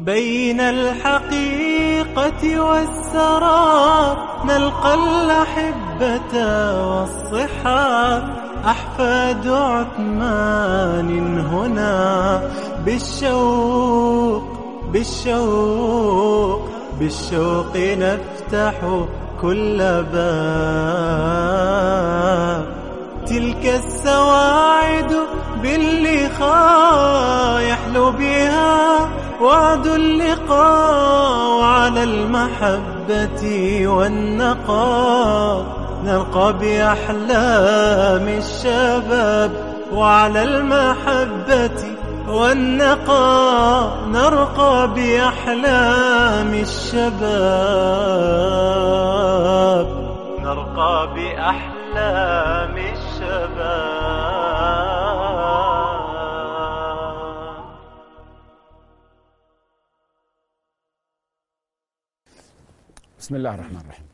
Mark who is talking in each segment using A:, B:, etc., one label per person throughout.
A: بين الحقيقة والسراب نلقى الأحبة والصحاب، أحفاد عثمان هنا بالشوق نفتح كل باب. تلك السواعد باللقاء يحلو بها وعد اللقاء، وعلى المحبة والنقاء نرقى بأحلام الشباب، وعلى المحبة والنقاء نرقى بأحلام الشباب، نرقى بأحلام الشباب.
B: بسم الله الرحمن الرحيم.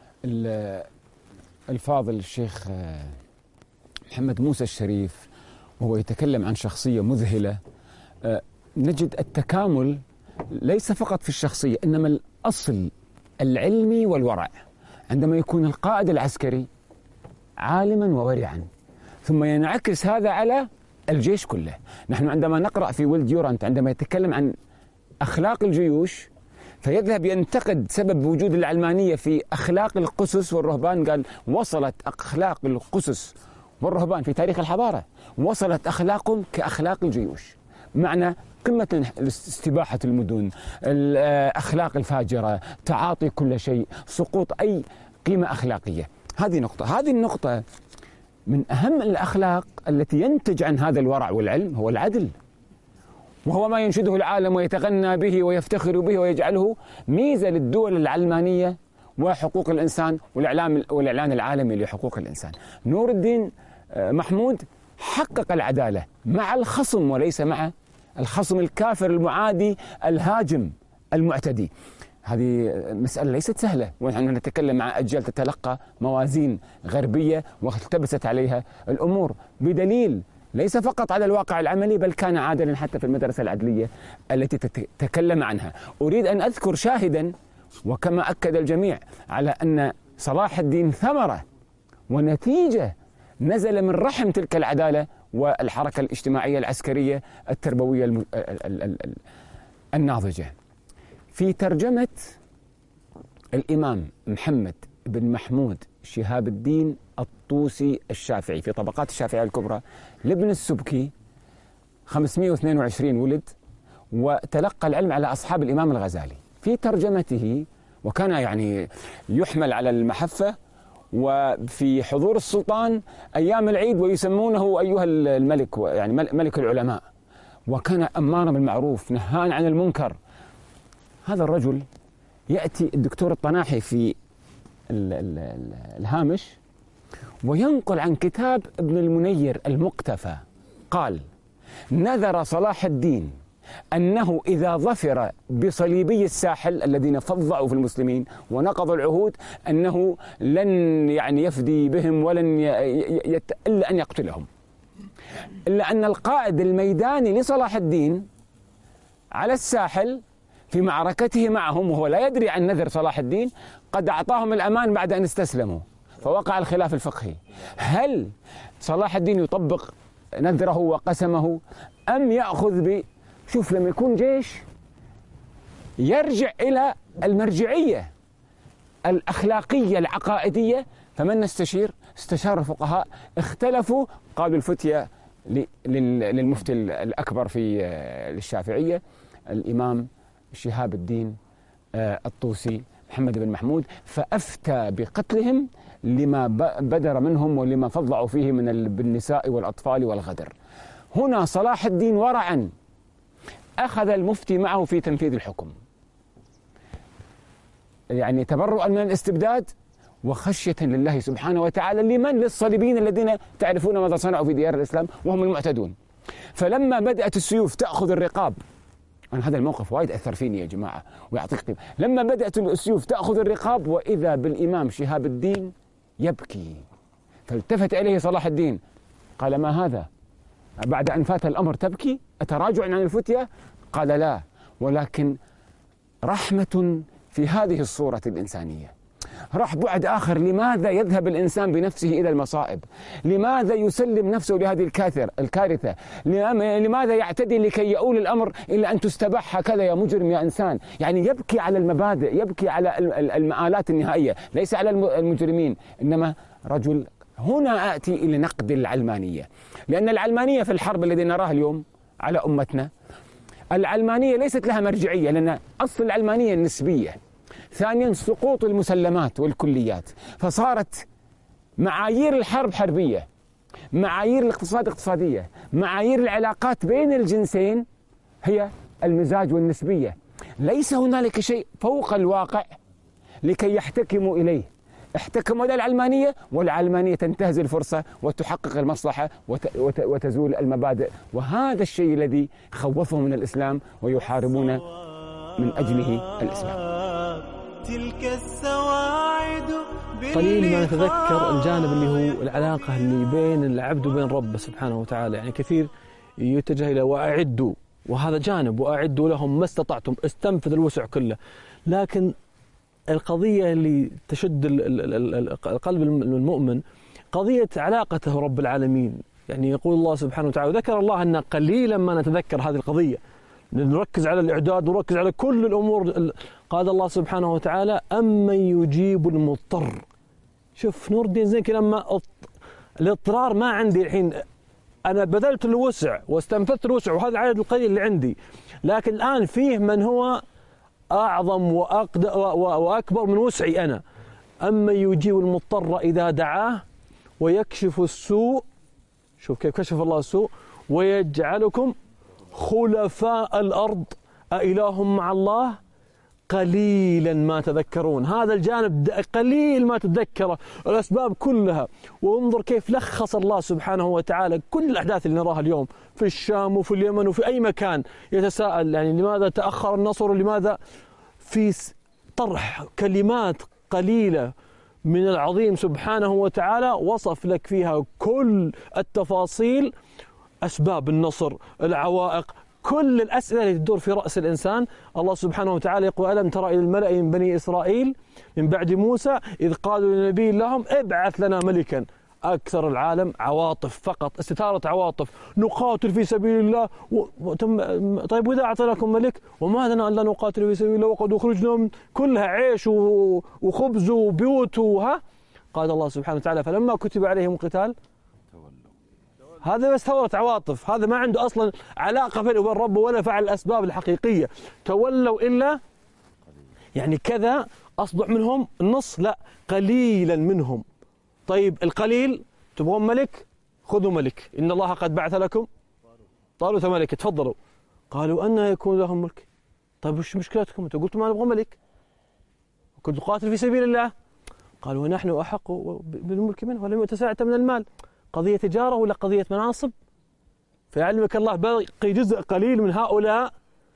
B: الفاضل الشيخ محمد موسى الشريف وهو يتكلم عن شخصية مذهلة، نجد التكامل ليس فقط في الشخصية إنما الأصل العلمي والورع. عندما يكون القائد العسكري عالما وورعا ثم ينعكس هذا على الجيش كله. نحن عندما نقرأ في ويل ديورانت عندما يتكلم عن أخلاق الجيوش فيذهب ينتقد سبب وجود العلمانية في أخلاق القسس والرهبان. قال وصلت أخلاق القسس والرهبان في تاريخ الحضارة وصلت أخلاقهم كأخلاق الجيوش، معنى قمة استباحة المدن، الأخلاق الفاجرة، تعاطي كل شيء، سقوط أي قيمة أخلاقية. هذه النقطة من أهم الأخلاق التي ينتج عن هذا الورع والعلم هو العدل، وهو ما ينشده العالم ويتغنى به ويفتخر به ويجعله ميزة للدول العلمانية وحقوق الإنسان والإعلان العالمي لحقوق الإنسان. نور الدين محمود حقق العدالة مع الخصم وليس مع الخصم الكافر المعادي الهاجم المعتدي. هذه مسألة ليست سهلة، ونحن نتكلم مع أجيال تتلقى موازين غربية واختبست عليها الأمور بدليل ليس فقط على الواقع العملي بل كان عادلا حتى في المدرسة العدلية التي تتكلم عنها. أريد أن أذكر شاهدا وكما أكد الجميع على أن صلاح الدين ثمرة ونتيجة نزل من رحم تلك العدالة والحركة الاجتماعية العسكرية التربوية الناضجة. في ترجمة الإمام محمد بن محمود شهاب الدين الطوسي الشافعي في طبقات الشافعية الكبرى لابن السبكي 522 ولد وتلقى العلم على أصحاب الإمام الغزالي. في ترجمته وكان يعني يحمل على المحفة وفي حضور السلطان أيام العيد ويسمونه أيها الملك، يعني ملك العلماء، وكان أمارا بالمعروف نهان عن المنكر. هذا الرجل يأتي الدكتور الطناحي في الهامش وينقل عن كتاب ابن المنير المقتفى قال: نذر صلاح الدين أنه إذا ظفر بصليبي الساحل الذين فظعوا في المسلمين ونقضوا العهود أنه لن يعني يفدي بهم ولن إلا أن يقتلهم، إلا أن القائد الميداني لصلاح الدين على الساحل في معركته معهم وهو لا يدري عن نذر صلاح الدين قد أعطاهم الأمان بعد أن استسلموا، فوقع الخلاف الفقهي: هل صلاح الدين يطبق نذره وقسمه أم يأخذ شوف لما يكون جيش يرجع إلى المرجعية الأخلاقية العقائدية. فمن نستشير؟ استشار الفقهاء، اختلفوا، قالوا الفتية للمفتي الأكبر في الشافعية الإمام شهاب الدين الطوسي محمد بن محمود، فأفتى بقتلهم لما بدر منهم ولما فضعوا فيه من بالنساء والأطفال والغدر. هنا صلاح الدين ورعا أخذ المفتي معه في تنفيذ الحكم، يعني تبرؤا من الاستبداد وخشية لله سبحانه وتعالى. لمن؟ للصليبيين الذين تعرفون ماذا صنعوا في ديار الإسلام وهم المعتدون. فلما بدأت السيوف تأخذ الرقاب، أنا هذا الموقف وايد أثر فيني يا جماعة ويعطيك قيمة، لما بدأت السيوف تأخذ الرقاب وإذا بالإمام شهاب الدين يبكي، فالتفت إليه صلاح الدين قال: ما هذا؟ بعد أن فات الأمر تبكي؟ أتراجع عن الفتية؟ قال: لا، ولكن رحمة في هذه الصورة الإنسانية. راح بعد آخر، لماذا يذهب الإنسان بنفسه إلى المصائب؟ لماذا يسلم نفسه لهذه الكارثة؟ لماذا يعتدي لكي يؤول الأمر إلى أن تستباح هكذا يا مجرم يا إنسان؟ يعني يبكي على المبادئ، يبكي على المآلات النهائية، ليس على المجرمين. إنما رجل، هنا آتي إلى نقد العلمانية، لأن العلمانية في الحرب الذي نراه اليوم على أمتنا، العلمانية ليست لها مرجعية، لأن أصل العلمانية النسبية. ثانيا سقوط المسلمات والكليات، فصارت معايير الحرب حربية، معايير الاقتصاد اقتصادية، معايير العلاقات بين الجنسين هي المزاج والنسبية. ليس هنالك شيء فوق الواقع لكي يحتكموا إليه. احتكموا إلى العلمانية، والعلمانية تنتهز الفرصة وتحقق المصلحة وتزول المبادئ. وهذا الشيء الذي خوفهم من الإسلام ويحاربون من أجله الإسلام.
A: تلك السواعد
C: قليل ما نتذكر الجانب اللي هو العلاقة اللي بين العبد وبين ربه سبحانه وتعالى. يعني كثير يتجه إلى وأعدوا، وهذا جانب، وأعدوا لهم ما استطعتم، استنفذ الوسع كله. لكن القضية اللي تشد القلب المؤمن قضية علاقته رب العالمين. يعني يقول الله سبحانه وتعالى، وذكر الله أن قليلا ما نتذكر هذه القضية، نركز على الإعداد ونركز على كل الأمور. قال الله سبحانه وتعالى: أمن يجيب المضطر. شوف نور الدين زنكي، لما الاضطرار ما عندي الحين، أنا بذلت الوسع واستنفذت الوسع، وهذا العدد القليل اللي عندي، لكن الآن فيه من هو أعظم وأكبر من وسعي أنا. أمن يجيب المضطر إذا دعاه ويكشف السوء. شوف كيف كشف الله السوء. ويجعلكم خلفاء الأرض أإله مع الله قليلا ما تذكرون. هذا الجانب قليل ما تتذكره، الأسباب كلها. وانظر كيف لخص الله سبحانه وتعالى كل الأحداث اللي نراها اليوم في الشام وفي اليمن وفي أي مكان. يتساءل يعني لماذا تأخر النصر، ولماذا في طرح كلمات قليلة من العظيم سبحانه وتعالى وصف لك فيها كل التفاصيل، أسباب النصر، العوائق، كل الأسئلة اللي تدور في رأس الإنسان. الله سبحانه وتعالى يقول: ألم ترى إلى الملأ من بني إسرائيل من بعد موسى إذ قالوا لنبي لهم ابعث لنا ملكا. أكثر العالم عواطف فقط، استثارة عواطف، نقاتل في سبيل الله. طيب وإذا أعطيناكم ملك وما لنا ألا نقاتل في سبيل الله وقد أخرجنا من كلها عيش وخبز وبيوت وها. قال الله سبحانه وتعالى: فلما كتب عليهم القتال. هذا بس ثورة عواطف، هذا ما عنده أصلا علاقة بينه وبين ربه ولا فعل الأسباب الحقيقية. تولوا إلا يعني كذا أصبح منهم النص، لا قليلا منهم. طيب القليل تبغون ملك؟ خذوا ملك، إن الله قد بعث لكم طالوت ملك، تفضلوا. قالوا أن يكون لهم ملك. طيب وش مشكلتكم؟ أنتم قلتم ما نبغى ملك، كنت قاتل في سبيل الله. قالوا ونحن أحق بالملك منه ولم يؤت ساعة من المال. قضية تجارة ولا قضية مناصب؟ فيعلمك الله باقي جزء قليل من هؤلاء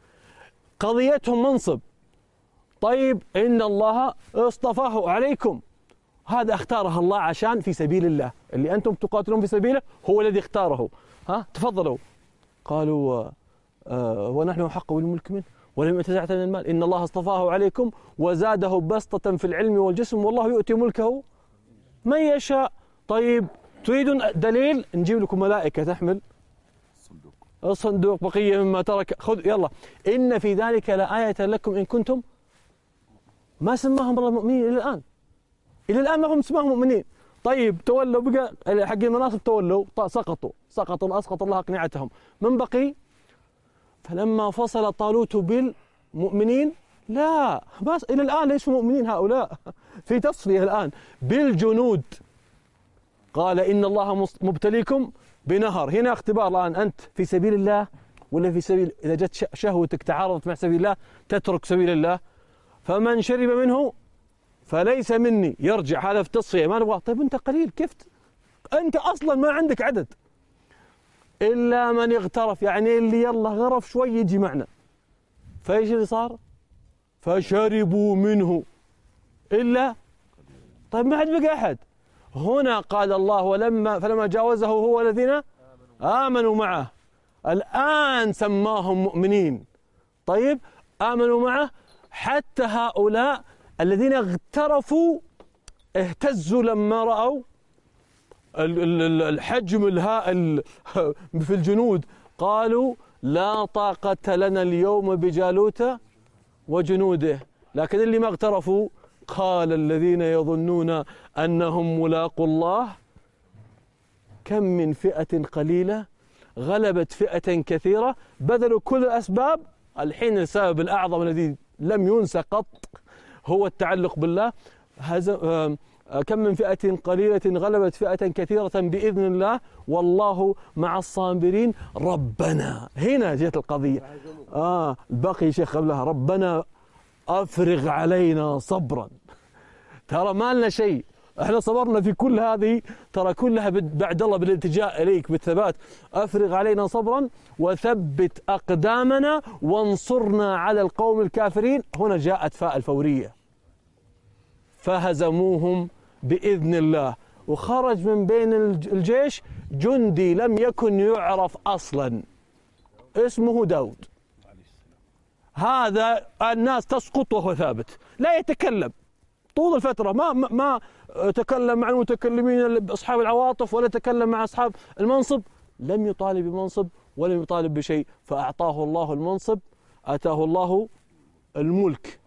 C: قضيتهم منصب. طيب إن الله اصطفاه عليكم، هذا اختاره الله عشان في سبيل الله، اللي أنتم تقاتلون في سبيله هو الذي اختاره. ها تفضلوا. قالوا ونحن أحق بالملك منه ولم يؤت ساعة من المال إن الله اصطفاه عليكم وزاده بسطة في العلم والجسم والله يؤتي ملكه من يشاء. طيب تريدون دليل؟ نجيب لكم ملائكة تحمل الصندوق بقية مما ترك، خذ يلا. إن في ذلك لآية لكم إن كنتم. ما سماهم الله مؤمنين إلى الآن، إلى الآن ما هم سماهم مؤمنين. طيب تولوا، بقى حق المناصب تولوا، سقطوا أسقط الله أقنعتهم. من بقي؟ فلما فصل طالوت بالمؤمنين، لا بس إلى الآن ليسوا مؤمنين هؤلاء، في تصفية الآن بالجنود. قال إن الله مبتليكم بنهر. هنا اختبار الآن، أنت في سبيل الله ولا في سبيل، إذا جت شهوتك تعارضت مع سبيل الله تترك سبيل الله. فمن شرب منه فليس مني، يرجع. هذا في تصفية ما نبغاه. طيب أنت قليل، كيف أنت أصلا ما عندك عدد إلا من اغترف، يعني اللي يلا غرف شوي يجي معنا. فايش اللي صار؟ فشربوا منه إلا. طيب ما حد بقى أحد. هنا قال الله فلما جاوزه هو والذين آمنوا معه، الآن سماهم مؤمنين. طيب آمنوا معه حتى هؤلاء الذين اغترفوا اهتزوا لما رأوا الحجم الهائل في الجنود، قالوا لا طاقة لنا اليوم بجالوت وجنوده. لكن اللي ما اغترفوا قال الذين يظنون أنهم ملاقوا الله كم من فئة قليلة غلبت فئة كثيرة، بذلوا كل الأسباب. الحين السبب الأعظم الذي لم ينسى قط هو التعلق بالله. كم من فئة قليلة غلبت فئة كثيرة بإذن الله والله مع الصابرين. ربنا، هنا جت القضية. الباقي شيخ قبلها، ربنا أفرغ علينا صبرا. ترى ما لنا شيء، احنا صبرنا في كل هذه، ترى كلها بعد الله بالالتجاء إليك بالثبات. أفرغ علينا صبرا وثبت أقدامنا وانصرنا على القوم الكافرين. هنا جاءت فاء الفورية، فهزموهم بإذن الله، وخرج من بين الجيش جندي لم يكن يعرف أصلا اسمه داود. هذا الناس تسقط وهو ثابت لا يتكلم طول الفترة، ما تكلم مع المتكلمين أصحاب العواطف ولا تكلم مع أصحاب المنصب، لم يطالب بمنصب ولم يطالب بشيء، فأعطاه الله المنصب، آتاه الله الملك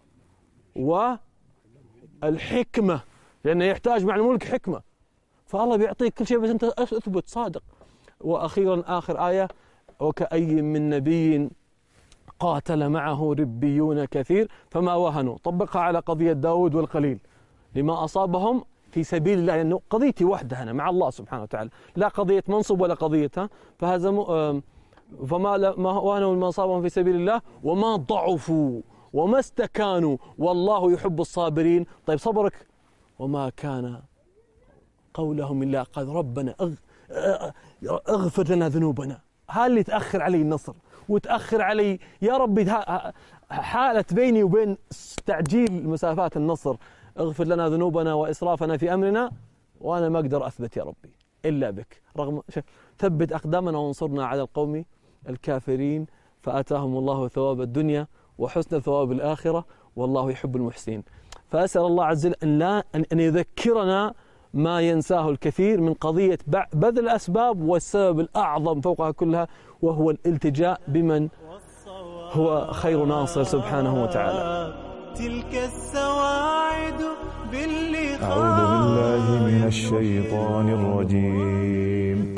C: والحكمة، لأنه يحتاج مع الملك حكمة، فالله بيعطيك كل شيء بس أنت أثبت صادق. وأخيرا آخر آية، وكأي من نبي قاتل معه ربيون كثير فما وهنوا. طبقها على قضية داود والخليل لما أصابهم في سبيل الله، لأنه قضيتي وحدها أنا مع الله سبحانه وتعالى، لا قضية منصب ولا قضيتها. فهزموا فما وهنوا لما أصابهم في سبيل الله وما ضعفوا وما استكانوا والله يحب الصابرين. طيب صبرك وما كان قولهم إلا قال ربنا اغفر لنا ذنوبنا. هل اللي تأخر علي النصر وتأخر علي يا ربي، حالة بيني وبين تعجيل مسافات النصر. اغفر لنا ذنوبنا وإسرافنا في أمرنا وأنا ما أقدر أثبت يا ربي إلا بك، رغم ثبت أقدامنا وانصرنا على القوم الكافرين. فآتاهم الله ثواب الدنيا وحسن ثواب الآخرة والله يحب المحسنين. فأسأل الله عز وجل أن يذكرنا ما ينساه الكثير من قضية بذل الأسباب، والسبب الأعظم فوقها كلها وهو الالتجاء بمن هو خير ناصر سبحانه وتعالى.
A: تلك السواعد باللقاء.
D: أعوذ بالله من الشيطان الرجيم.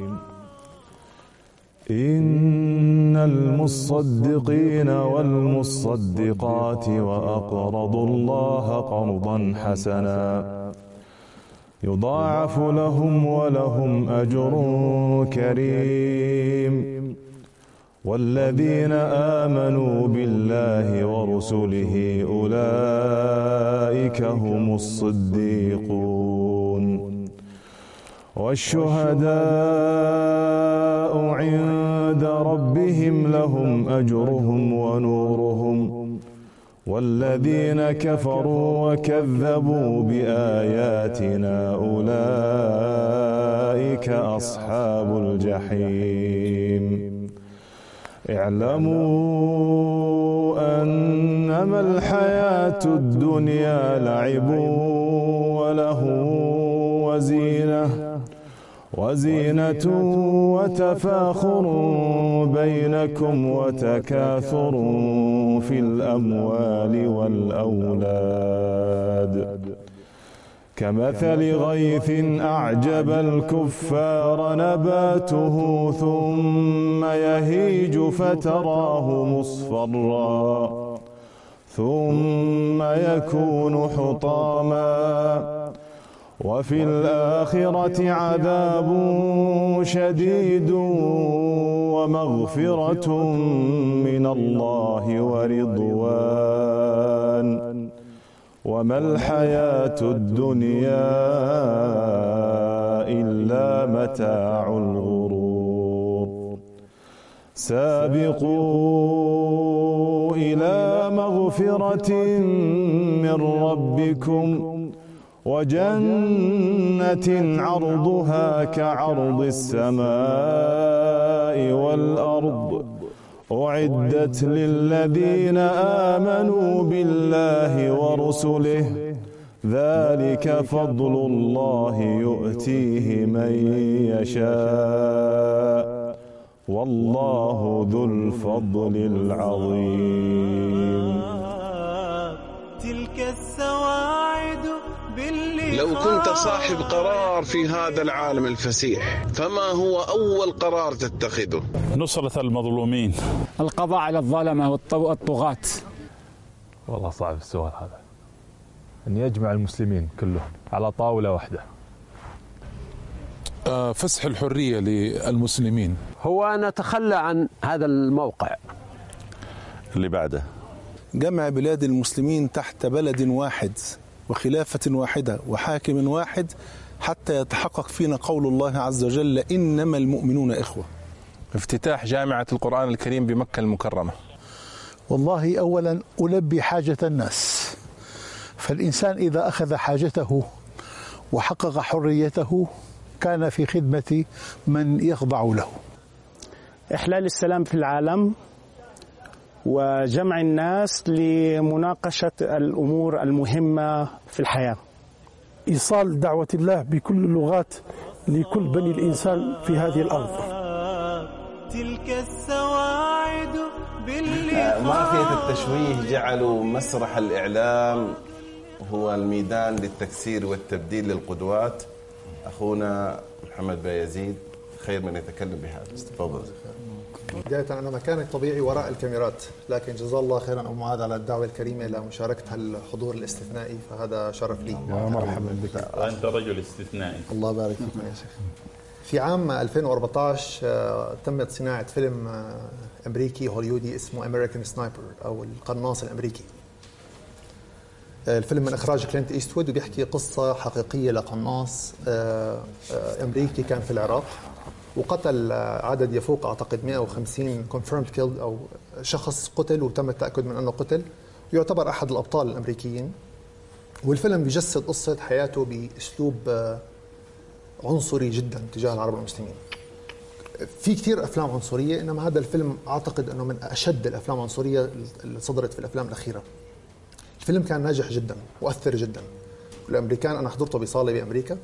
D: إن المصدقين والمصدقات وأقرضوا الله قرضا حسنا يضاعف لهم ولهم أجر كريم. والذين آمنوا بالله ورسله أولئك هم الصديقون والشهداء عند ربهم لهم أجرهم ونورهم. والذين كفروا وكذبوا بآياتنا أولئك أصحاب الجحيم. اعلموا أنما الحياة الدنيا لعب وله وزينة وتفاخر بينكم وتكاثر في الأموال والأولاد كمثل غيث أعجب الكفار نباته ثم يهيج فتراه مصفرا ثم يكون حطاما وفي الآخرة عذاب شديد ومغفرة من الله ورضوان وما الحياة الدنيا إلا متاع الغرور. سابقوا إلى مغفرة من ربكم وجنة عرضها كعرض السماء والأرض أعدت للذين آمنوا بالله ورسله ذلك فضل الله يؤتيه من يشاء والله ذو الفضل العظيم.
A: تلك السواعد باللقاء.
E: لو كنت صاحب قرار في هذا العالم الفسيح فما هو أول قرار تتخذه؟
F: نصرة المظلومين،
B: القضاء على الظلمة والطغاة.
G: والله صعب السؤال هذا، أن يجمع المسلمين كلهم على طاولة واحدة.
F: فسح الحرية للمسلمين.
H: هو أن نتخلى عن هذا الموقع.
D: اللي بعده
I: جمع بلاد المسلمين تحت بلد واحد وخلافة واحدة وحاكم واحد حتى يتحقق فينا قول الله عز وجل إنما المؤمنون إخوة.
J: افتتاح جامعة القرآن الكريم بمكة المكرمة.
K: والله أولا ألبي حاجة الناس، فالإنسان إذا أخذ حاجته وحقق حريته كان في خدمة من يخضع له.
L: إحلال السلام في العالم وجمع الناس لمناقشة الأمور المهمة في الحياة.
K: إيصال دعوة الله بكل اللغات لكل بني الإنسان في هذه الأرض.
A: تلك السواعد باللقاء.
M: مافية التشويه جعلوا مسرح الإعلام هو الميدان للتكسير والتبديل للقدوات. أخونا محمد بايزيد خير من يتكلم بهذا، تفضل.
N: بداية أنا مكاني طبيعي وراء الكاميرات، لكن جزاه الله خيرا أبو معاذ على الدعوة الكريمة لمشاركة الحضور الاستثنائي، فهذا شرف لي.
D: مرحبا بك.
F: أنت رجل استثنائي.
N: الله يبارك فيك يا شيخ. في عام 2014 تمت صناعة فيلم أمريكي هوليودي اسمه أمريكان سنايبر أو القناص الأمريكي. الفيلم من إخراج كلينت إيستوود وبيحكي قصة حقيقية لقناص أمريكي كان في العراق وقتل عدد يفوق أعتقد 150 confirmed killed أو شخص قتل وتم التأكد من أنه قتل، يعتبر أحد الأبطال الأمريكيين. والفيلم بيجسد قصة حياته بأسلوب عنصري جدا تجاه العرب والمسلمين. في كثير أفلام عنصرية، إنما هذا الفيلم أعتقد أنه من أشد الأفلام العنصرية اللي صدرت في الأفلام الأخيرة. الفيلم كان ناجح جدا وأثر جدا. الأمريكان أنا حضرته بصالة بأمريكا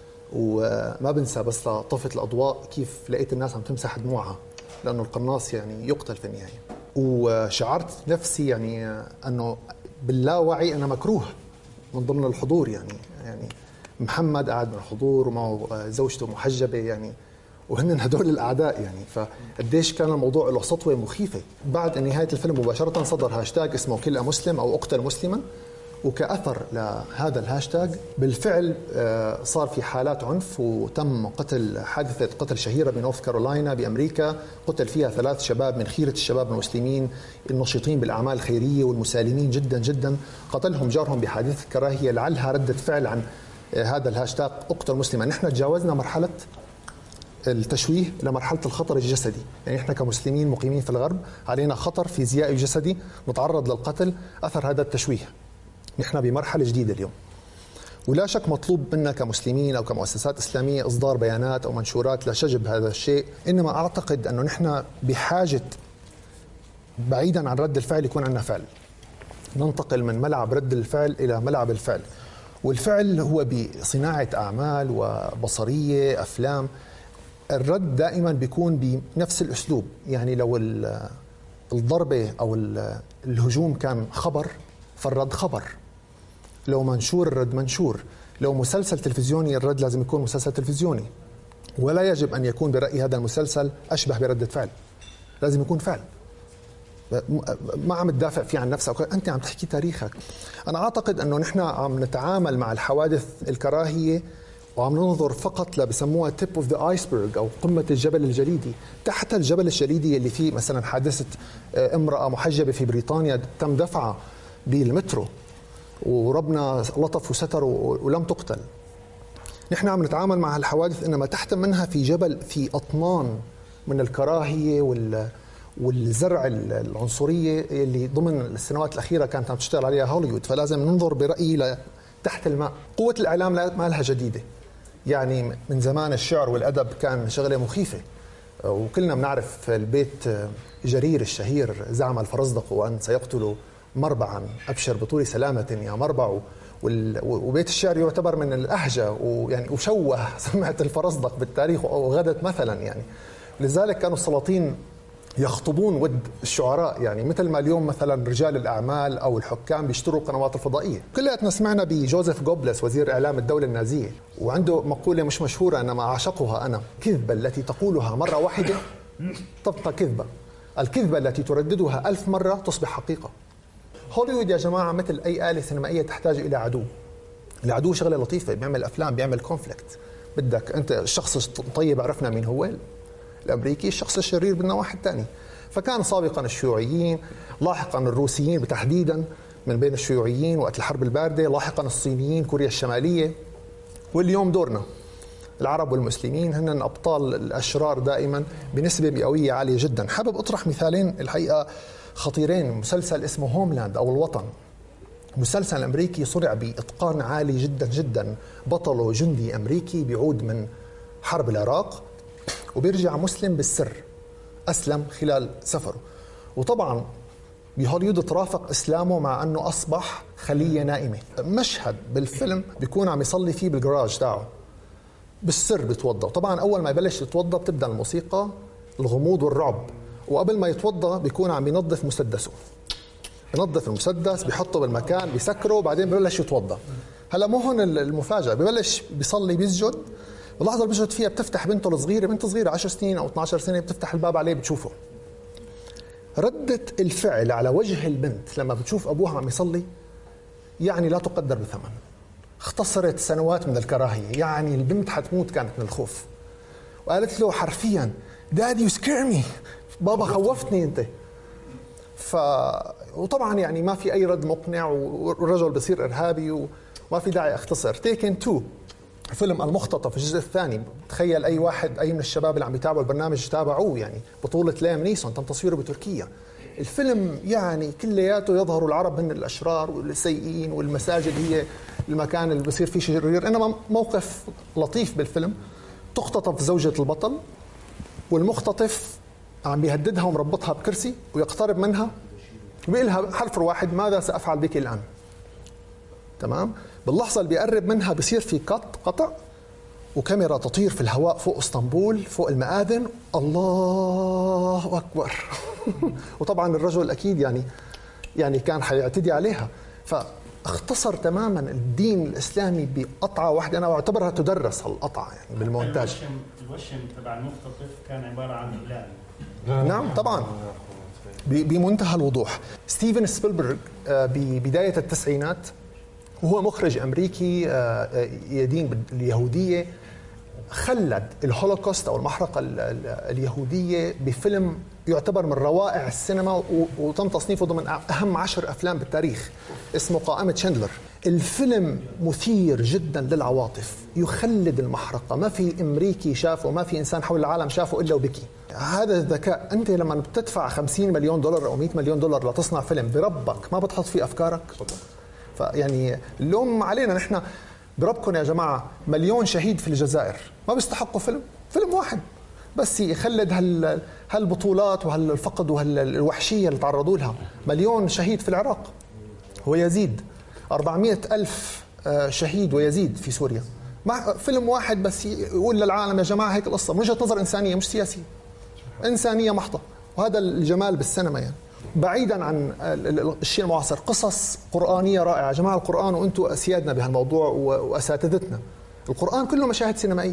N: وما بنسى بس طفت الأضواء كيف لقيت الناس عم تمسح دموعها لأنه القناص يعني يقتل في النهاية. وشعرت نفسي يعني أنه باللاوعي أنا مكروه من ضمن الحضور، يعني محمد قاعد من الحضور ومعه زوجته محجبة يعني وهن هدول الأعداء يعني، فقديش كان الموضوع له سطوة مخيفة. بعد نهاية الفيلم مباشرة صدر هاشتاج اسمه كل مسلم أو أقتل مسلما، وكأثر لهذا الهاشتاج بالفعل صار في حالات عنف وتم قتل، حادثة قتل شهيرة بنورث كارولاينا بأمريكا قتل فيها 3 شباب من خيرة الشباب المسلمين النشيطين بالأعمال الخيرية والمسالمين جدا جدا، قتلهم جارهم بحادثة كراهية لعلها ردة فعل عن هذا الهاشتاج أقتل مسلما. نحن تجاوزنا مرحلة التشويه لمرحلة الخطر الجسدي، يعني إحنا كمسلمين مقيمين في الغرب علينا خطر فيزيائي جسدي نتعرض للقتل أثر هذا التشويه. نحن بمرحلة جديدة اليوم، ولا شك مطلوب منا كمسلمين أو كمؤسسات إسلامية إصدار بيانات أو منشورات لشجب هذا الشيء، إنما أعتقد أنه نحن بحاجة بعيدا عن رد الفعل يكون عندنا فعل، ننتقل من ملعب رد الفعل إلى ملعب الفعل. والفعل هو بصناعة أعمال وبصرية أفلام. الرد دائما بيكون بنفس الأسلوب، يعني لو الضربة أو الهجوم كان خبر فالرد خبر، لو منشور الرد منشور، لو مسلسل تلفزيوني الرد لازم يكون مسلسل تلفزيوني، ولا يجب أن يكون برأيي هذا المسلسل أشبه بردة فعل، لازم يكون فعل. ما عم تدافع فيه عن نفسك، أنت عم تحكي تاريخك. أنا أعتقد أنه نحن عم نتعامل مع الحوادث الكراهية وعم ننظر فقط بسموها tip of the iceberg أو قمة الجبل الجليدي. تحت الجبل الجليدي اللي فيه مثلا حادثة امرأة محجبة في بريطانيا تم دفعها بالمترو وربنا لطف وستر ولم تقتل. نحن عم نتعامل مع الحوادث إنما تحت منها في جبل في أطنان من الكراهية والزرع العنصرية اللي ضمن السنوات الأخيرة كانت عم تشتغل عليها هوليوود. فلازم ننظر برأيي تحت الماء. قوة الإعلام ما لها جديدة، يعني من زمان الشعر والأدب كان شغلة مخيفة، وكلنا بنعرف البيت جرير الشهير: زعم الفرزدق وأن سيقتل مربعا أبشر بطول سلامة يا مربع. وبيت الشعر يعتبر من الأهجة ويعني وشوه سمعة الفرزدق بالتاريخ وغدت مثلا يعني. لذلك كانوا السلاطين يخطبون ود الشعراء، يعني مثل ما اليوم مثلا رجال الأعمال أو الحكام بيشتروا القنوات الفضائية. كلياتنا سمعنا بجوزيف جوبلس وزير إعلام الدولة النازية، وعنده مقولة مش مشهورة أنا ما أعشقها أنا: كذبة التي تقولها مرة واحدة تبقى كذبة، الكذبة التي ترددها 1000 مرة تصبح حقيقة. هوليوود يا جماعة مثل أي آلة سينمائية تحتاج إلى عدو. العدو شغلة لطيفة، بيعمل أفلام، بيعمل كونفليكت. بدك أنت الشخص الطيب عرفنا مين هو الأمريكي، الشخص الشرير بدنا واحد تاني. فكان سابقا الشيوعيين، لاحقا الروسيين بتحديدا من بين الشيوعيين وقت الحرب الباردة، لاحقا الصينيين، كوريا الشمالية، واليوم دورنا العرب والمسلمين هن أبطال الأشرار دائما بنسبة مئوية عالية جدا. حابب أطرح مثالين الحقيقة خطيرين. مسلسل اسمه هوملاند أو الوطن، مسلسل أمريكي صنع بإتقان عالي جدا جدا، بطله جندي أمريكي بيعود من حرب العراق وبيرجع مسلم بالسر، أسلم خلال سفره. وطبعا بهوليوود ترافق إسلامه مع أنه أصبح خلية نائمة. مشهد بالفيلم بيكون عم يصلي فيه بالجراج تاعه بالسر، بيتوضأ. طبعا أول ما يبلش يتوضأ بتبدأ الموسيقى الغموض والرعب، وقبل ما يتوضأ بيكون عم ينظف مسدسه، بنظف المسدس بيحطه بالمكان بيسكره وبعدين ببلش يتوضأ. هلا مو هون المفاجأة، ببلش بيصلي بيسجد، باللحظة اللي بيسجد فيها بتفتح بنته الصغيرة، بنت صغيرة 10 سنين أو 12 سنة، بتفتح الباب عليه بتشوفه. ردة الفعل على وجه البنت لما بتشوف أبوها عم يصلي يعني لا تقدر بثمن. اختصرت سنوات من الكراهية، يعني البنت حتموت كانت من الخوف، وقالت له حرفيا دادي يو سكير مي، بابا خوفتني انت. وطبعا يعني ما في اي رد مقنع، والرجل بصير ارهابي، وما في داعي اختصر. تيكن 2 فيلم المختطف الجزء الثاني، تخيل اي واحد اي من الشباب اللي عم يتابعوا البرنامج تابعوه، يعني بطولة ليام نيسون، تم تصويره بتركيا. الفيلم يعني كلياته يظهر العرب من الاشرار والسيئين، والمساجد هي المكان اللي بصير فيه شرير. انما موقف لطيف بالفيلم، تختطف زوجة البطل والمختطف عم بيهددها ومربطها بكرسي، ويقترب منها وبيقلها حرف واحد: ماذا سأفعل بك الآن؟ تمام؟ باللحظة اللي بيقرب منها بصير في قطع، وكاميرا تطير في الهواء فوق اسطنبول، فوق المآذن، الله أكبر. وطبعا الرجل أكيد يعني كان حيعتدي عليها. فاختصر تماما الدين الإسلامي بقطعة واحدة، أنا أعتبرها تدرس هالقطعة يعني بالمونتاج.
O: الوشم تبع المختطف كان عبارة عن هلال.
N: نعم طبعا بمنتهى الوضوح. ستيفن سبيلبرغ ببداية التسعينات، وهو مخرج أمريكي يدين باليهودية، خلد الهولوكوست أو المحرقة اليهودية بفيلم يعتبر من روائع السينما، وتم تصنيفه ضمن أهم 10 أفلام بالتاريخ، اسمه قائمة شندلر. الفيلم مثير جدا للعواطف، يخلد المحرقة، ما في أمريكي شافه، ما في إنسان حول العالم شافه إلا وبكي. هذا الذكاء. أنت لما بتدفع $50 مليون أو $100 مليون لتصنع فيلم بربك، ما بتحط فيه أفكارك؟ فيعني اللوم علينا نحن. بربكم يا جماعة 1,000,000 شهيد في الجزائر ما بيستحقوا فيلم واحد بس يخلد هالبطولات وهالفقد وهالوحشية اللي تعرضوا لها. 1,000,000 شهيد في العراق ويزيد، 400,000 شهيد ويزيد في سوريا. فيلم واحد بس يقول للعالم يا جماعة هيك القصة، من وجهة نظر إنسانية مش سياسية، إنسانية محضة. وهذا الجمال بالسينما يعني. بعيدا عن الشيء المعاصر، قصص قرآنية رائعة. جماعة القرآن وأنتم أسيادنا بهالموضوع وأساتذتنا، القرآن كله مشاهد سينمائية،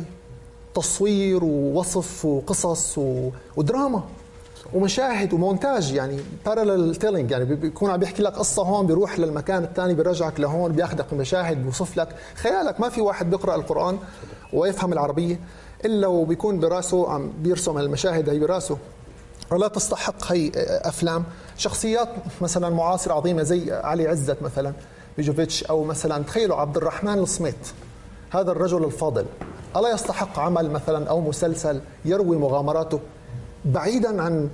N: تصوير ووصف وقصص ودراما ومشاهد ومونتاج، يعني parallel telling، يعني بيكون عم بيحكي لك قصة هون، بيروح للمكان الثاني، بيرجعك لهون، بياخدك بمشاهد، بيوصف لك خيالك. ما في واحد بيقرأ القرآن ويفهم العربية إلا وبيكون براسه عم بيرسم المشاهد هي براسه. ولا تستحق هي أفلام. شخصيات مثلا معاصرة عظيمة زي علي عزت مثلا، بيجوفيتش، أو مثلا تخيلوا عبد الرحمن الصميت، هذا الرجل الفاضل، ألا يستحق عمل مثلا أو مسلسل يروي مغامراته؟ بعيدا عن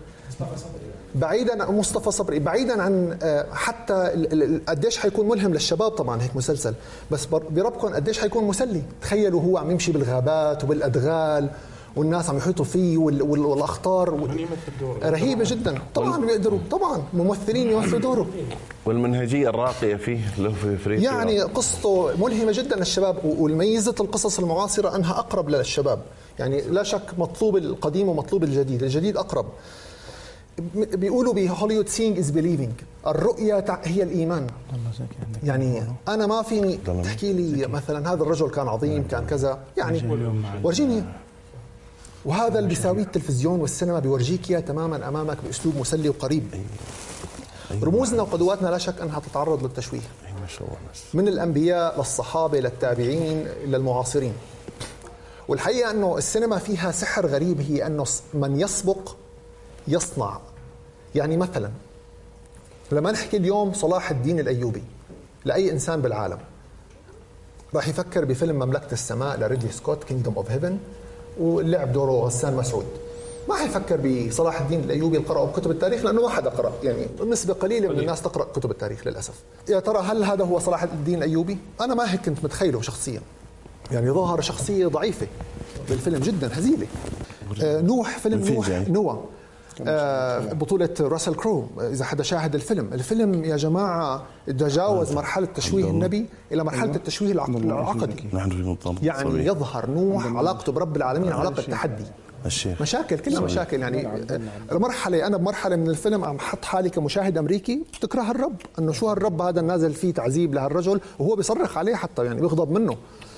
N: مصطفى صبري، بعيدا عن حتى قديش حيكون ملهم للشباب طبعا هيك مسلسل، بس بربكم قديش حيكون مسلي. تخيلوا هو عم يمشي بالغابات وبالأدغال والناس عم يحيطوا فيه والاخطار رهيبه جدا. طبعا بيقدروا، طبعا ممثلين يمثلوا دوره.
M: والمنهجيه الراقيه فيه له في افريقيا
N: يعني قصته ملهمه جدا للشباب، والميزه القصص المعاصره انها اقرب للشباب. يعني لا شك مطلوب القديم ومطلوب الجديد، الجديد اقرب. بيقولوا بهوليوود سينج از بيليفينج، الرؤيه هي الايمان. يعني انا ما فيني تحكي لي مثلا هذا الرجل كان عظيم كان كذا، يعني ورجيني. وهذا اللي بيساويه التلفزيون والسينما، بيورجيك اياه تماما امامك باسلوب مسلي وقريب. رموزنا وقدواتنا لا شك انها تتعرض للتشويه، من الانبياء للصحابه للتابعين للمعاصرين. والحقيقه انه السينما فيها سحر غريب، هي انه من يسبق يصنع. يعني مثلا لما نحكي اليوم صلاح الدين الايوبي، لاي انسان بالعالم راح يفكر بفيلم مملكه السماء لريدلي سكوت، كينجدوم اوف هيفن، واللعب دوره غسان مسعود. ما حيفكر بصلاح الدين الايوبي اللي قرأه بكتب التاريخ، لانه ما حدا قرأ، يعني نسبه قليله من الناس تقرأ كتب التاريخ للاسف. يا ترى هل هذا هو صلاح الدين الايوبي؟ انا ما هيك كنت متخيله شخصيا، يعني ظاهر شخصيه ضعيفه بالفيلم جدا هزيله. نوح، فيلم نوح بطولة راسل كرو. إذا حدا شاهد الفيلم يا جماعة تجاوز مرحلة تشويه النبي إلى مرحلة التشويه العقدي. يعني يظهر نوح علاقته برب العالمين علاقة تحدي، مشاكل، كلها مشاكل. يعني المرحلة، أنا بمرحلة من الفيلم عم حط حالي كمشاهد أمريكي تكره الرب، أنه شو هالرب هذا نازل فيه تعذيب لهالرجل وهو بيصرخ عليه حتى، يعني بيغضب منه.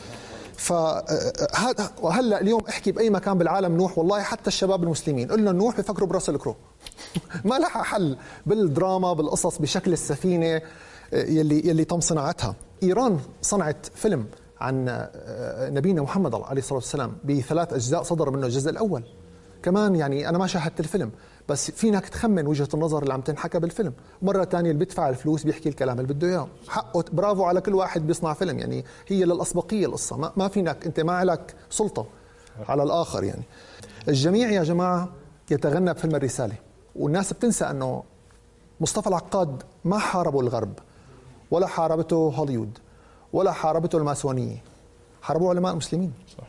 N: فهذا وهلا اليوم احكي باي مكان بالعالم نوح، والله حتى الشباب المسلمين قلنا نوح بيفكروا براسل كرو. ما لها حل بالدراما بالقصص بشكل السفينه يلي تم صناعتها. ايران صنعت فيلم عن نبينا محمد عليه الصلاه والسلام ب3 أجزاء، صدر منه الجزء الاول كمان. يعني انا ما شاهدت الفيلم، بس فينك تخمن وجهه النظر اللي عم تنحكى بالفيلم. مره ثانيه اللي بيدفع الفلوس بيحكي الكلام اللي بده اياه، حقه. برافو على كل واحد بيصنع فيلم، يعني هي للاسبقيه القصه، ما فينك انت ما لك سلطه على الاخر. يعني الجميع يا جماعه يتغنى بفيلم الرساله، والناس بتنسى انه مصطفى العقاد ما حاربوا الغرب، ولا حاربته هوليوود، ولا حاربته الماسونيه، حاربوا علماء مسلمين. صح.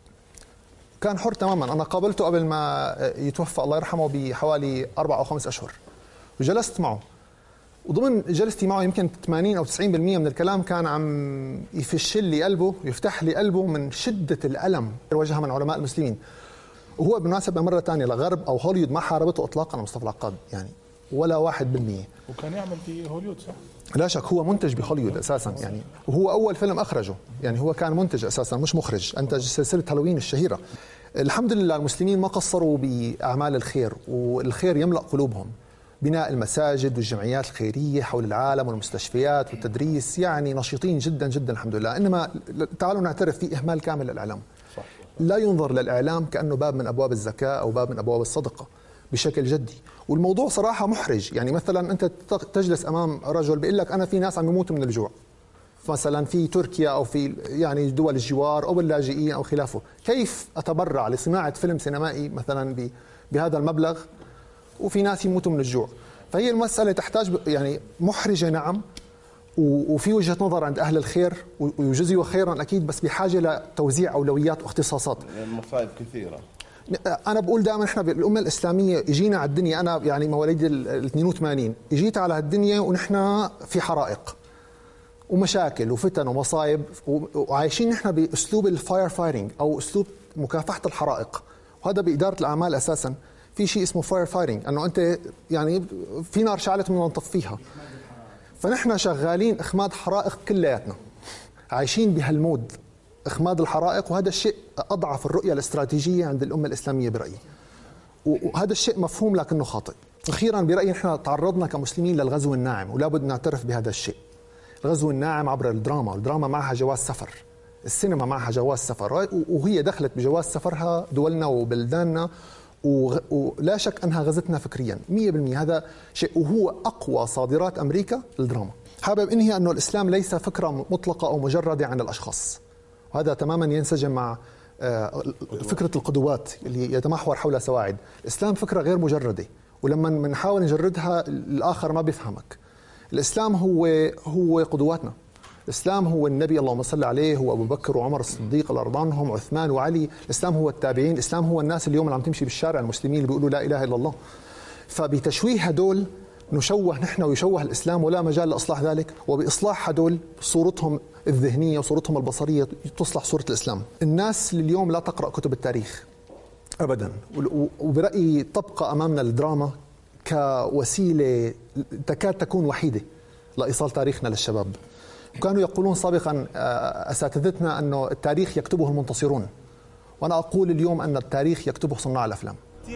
N: كان حر تماما. أنا قابلته قبل ما يتوفى الله يرحمه بحوالي 4 أو 5 أشهر، وجلست معه، وضمن جلستي معه يمكن 80 أو 90% من الكلام كان عم يفش لي قلبه، يفتح لي قلبه من شدة الألم واجهها من علماء المسلمين. وهو بالمناسبة مرة ثانية لغرب أو هوليوود ما حاربته إطلاقا مصطفى العقاد، يعني ولا 1%.
F: وكان يعمل في هوليوود صح؟
N: لا شك هو منتج بهوليوود أساسا، يعني وهو أول فيلم أخرجه، يعني هو كان منتج أساسا مش مخرج. أنتج سلسلة هالوين الشهيرة. الحمد لله المسلمين ما قصروا بأعمال الخير، والخير يملأ قلوبهم. بناء المساجد والجمعيات الخيرية حول العالم والمستشفيات والتدريس، يعني نشيطين جدا جدا الحمد لله. إنما تعالوا نعترف في إهمال كامل للإعلام. صح. لا ينظر للإعلام كأنه باب من أبواب الزكاة أو باب من أبواب الصدقة بشكل جدي. والموضوع صراحة محرج. يعني مثلا أنت تجلس أمام رجل بيقول لك أنا في ناس عم يموتوا من الجوع مثلا في تركيا أو في يعني دول الجوار أو اللاجئين أو خلافه، كيف أتبرع لصناعة فيلم سينمائي مثلا بهذا المبلغ وفي ناس يموتوا من الجوع؟ فهي المسألة تحتاج يعني محرجة نعم، وفي وجهة نظر عند أهل الخير ويجزيوا خيرا أكيد، بس بحاجة لتوزيع أولويات واختصاصات.
M: المصائب كثيرة.
N: أنا بقول دائما إحنا بالأمة الإسلامية إجينا على الدنيا، أنا يعني مواليد 82 إجيت على الدنيا ونحن في حرائق ومشاكل وفتن ومصايب، وعايشين نحن بأسلوب الفاير فايرنج أو أسلوب مكافحة الحرائق. وهذا بإدارة الأعمال أساسا في شيء اسمه فاير فايرنج، أنه أنت يعني في نار شعلت بدنا نطفيها. فنحن شغالين إخماد حرائق كلياتنا، عايشين بهالمود إخماد الحرائق، وهذا الشيء أضعف الرؤية الاستراتيجية عند الأمة الإسلامية برأيي، وهذا الشيء مفهوم لكنه خاطئ. أخيرا برأيي نحن تعرضنا كمسلمين للغزو الناعم، ولا بد نعترف بهذا الشيء. الغزو الناعم عبر الدراما، والدراما معها جواز سفر، السينما معها جواز سفر، وهي دخلت بجواز سفرها دولنا وبلداننا، ولا شك أنها غزتنا فكريا 100%. هذا شيء، وهو أقوى صادرات أمريكا الدراما. حابب إنهي أنه الإسلام ليس فكرة مطلقة أو مجردة عن الأشخاص، وهذا تماما ينسجم مع فكرة القدوات اللي يتمحور حول سواعد. الإسلام فكرة غير مجردة، ولما بنحاول نجردها الآخر ما بيفهمك. الإسلام هو قدواتنا، الإسلام هو النبي اللهم صل عليه، هو أبو بكر وعمر الصديق الله يرضى عنهم، عثمان وعلي. الإسلام هو التابعين، الإسلام هو الناس اليوم اللي عم تمشي بالشارع، المسلمين اللي بيقولوا لا إله إلا الله. فبتشويه هدول نشوه نحن ويشوه الإسلام، ولا مجال لإصلاح ذلك. وبإصلاح هدول صورتهم الذهنية وصورتهم البصرية تصلح صورة الإسلام. الناس اليوم لا تقرأ كتب التاريخ أبدا، وبرأيي تبقى أمامنا الدراما كوسيلة تكاد تكون وحيدة لإيصال تاريخنا للشباب. وكانوا يقولون سابقا أساتذتنا أنه التاريخ يكتبه المنتصرون، وأنا أقول اليوم أن التاريخ يكتبه صناع الأفلام.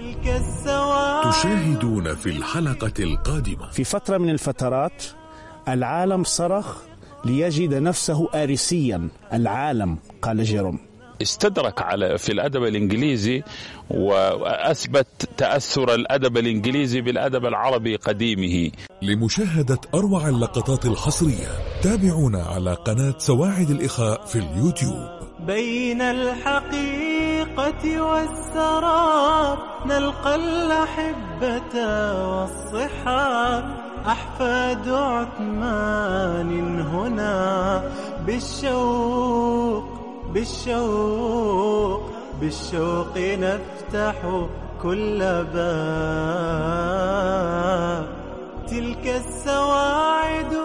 P: تشاهدون في الحلقة القادمة.
L: في فترة من الفترات العالم صرخ ليجد نفسه آريسيا. العالم، قال جيروم،
Q: استدرك في الأدب الإنجليزي وأثبت تأثر الأدب الإنجليزي بالأدب العربي قديمه.
P: لمشاهدة أروع اللقطات الحصرية تابعونا على قناة سواعد الإخاء في اليوتيوب.
A: بين الحقيقة والسراب نلقى الأحبة والصحاب، أحفاد عثمان هنا بالشوق نفتح كل باب. تلك السواعد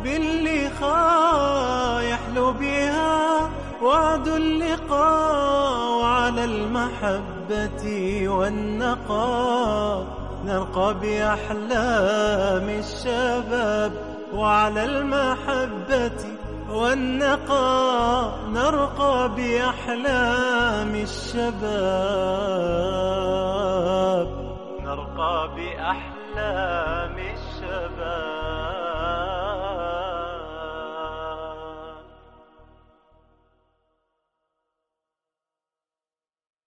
A: باللقاء يحلو بها وعد اللقاء، وعلى المحبة والنقاء نرقى بأحلام الشباب، وعلى المحبة والنقاء نرقى بأحلام الشباب، نرقى بأحلام الشباب.